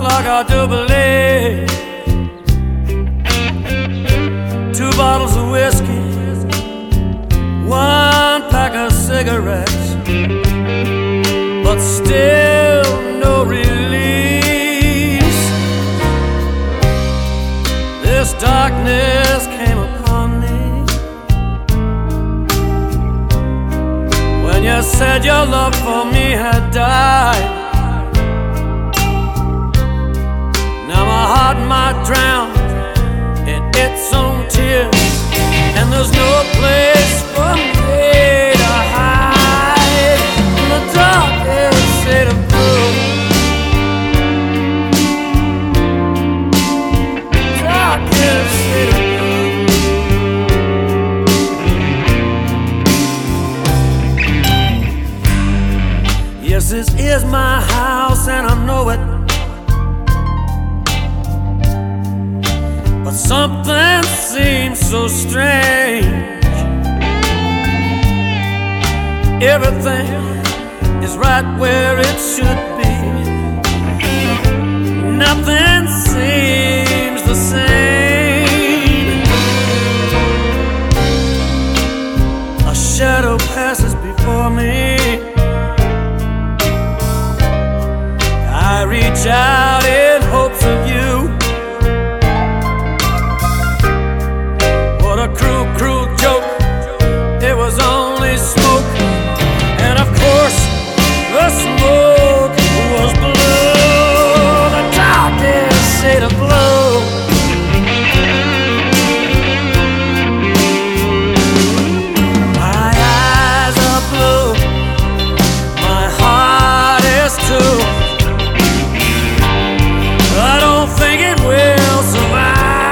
like I do believe. 2 bottles of whiskey, 1 pack of cigarettes, but still no release. This darkness came upon me when you said your love for me had died. Now my heart might drown in its own tears, and there's no place for me to hide in the darkest shade of blue. Darkest shade of blue. Yes, this is my house and I know it, but something seems so strange. Everything is right where it should be. Nothing seems the same. A shadow passes before me. I reach out in hopes of you. Cruel joke, it was only smoke, and of course the smoke was blue, the darkest shade of blue. My eyes are blue, my heart is too. I don't think it will survive.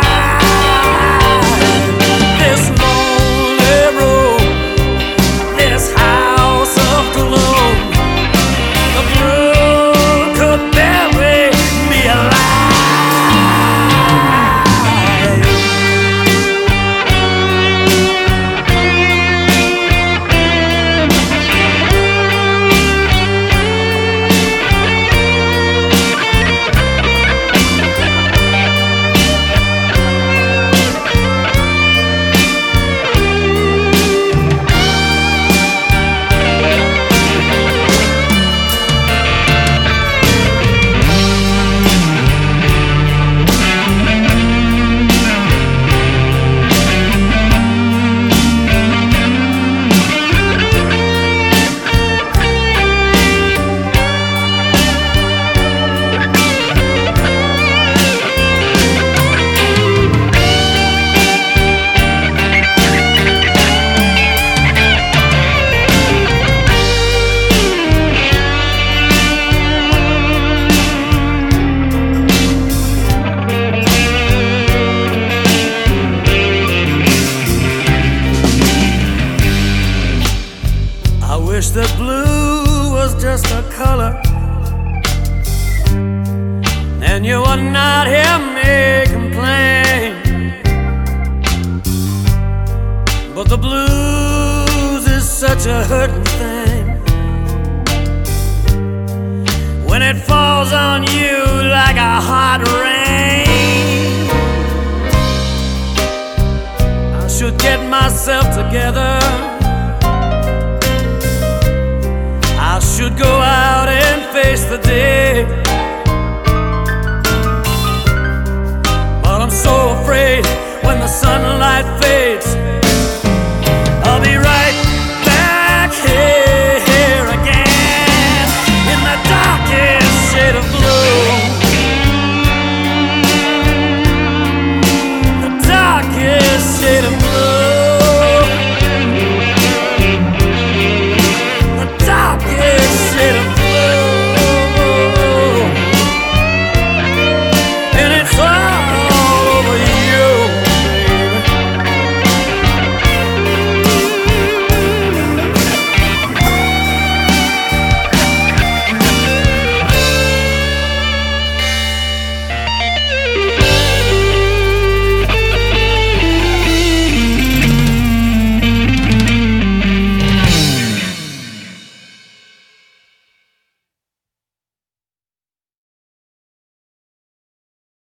I wish that blue was just a color, and you would not hear me complain. But the blues is such a hurting thing when it falls on you like a hot rain. I should get myself together. I should go out and face the day.